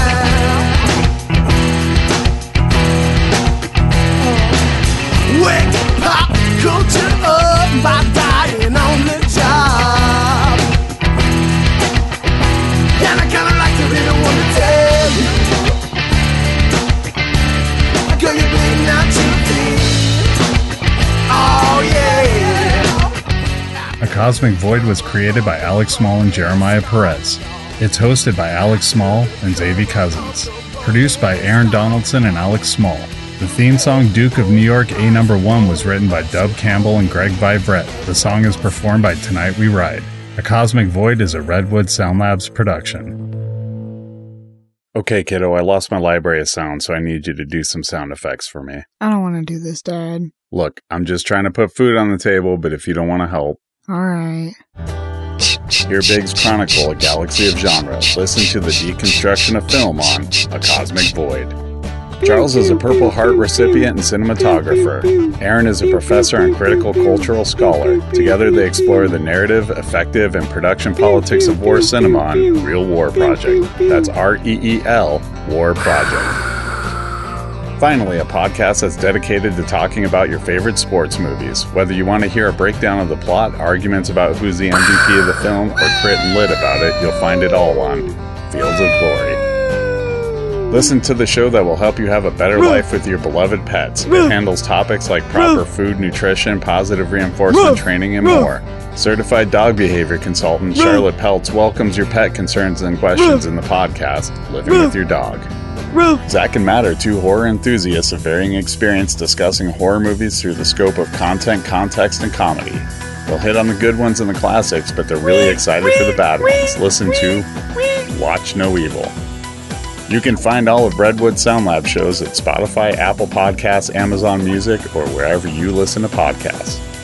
Wake pop culture up by dying on the job. And I kinda like to really wanna tell you, girl, you bring out your feet. Oh yeah. A Cosmic Void was created by Alex Small and Jeremiah Perez. It's hosted by Alex Small and Xavier Cousins. Produced by Aaron Donaldson and Alex Small. The theme song Duke of New York A No. 1 was written by Dub Campbell and Greg Vibrett. The song is performed by Tonight We Ride. A Cosmic Void is a Redwood Sound Labs production. Okay, kiddo, I lost my library of sound, so I need you to do some sound effects for me. I don't want to do this, Dad. Look, I'm just trying to put food on the table, but if you don't want to help, All right. Hear Biggs Chronicle, a galaxy of genre. Listen to the deconstruction of film on A Cosmic Void. Charles is a Purple Heart recipient and cinematographer. Aaron is a professor and critical cultural scholar. Together they explore the narrative, effective, and production politics of war cinema on Real War Project. That's REEL, War Project. Finally, a podcast that's dedicated to talking about your favorite sports movies. Whether you want to hear a breakdown of the plot, arguments about who's the MVP of the film, or crit and lit about it, you'll find it all on Fields of Glory. Listen to the show that will help you have a better life with your beloved pets. It handles topics like proper food, nutrition, positive reinforcement training, and more. Certified dog behavior consultant Charlotte Peltz welcomes your pet concerns and questions in the podcast, Living with Your Dog. Zach and Matt are two horror enthusiasts of varying experience discussing horror movies through the scope of content, context, and comedy. They'll hit on the good ones and the classics, but they're really excited for the bad ones. Listen to Watch No Evil. You can find all of Redwood Sound Lab shows at Spotify, Apple Podcasts, Amazon Music, or wherever you listen to podcasts.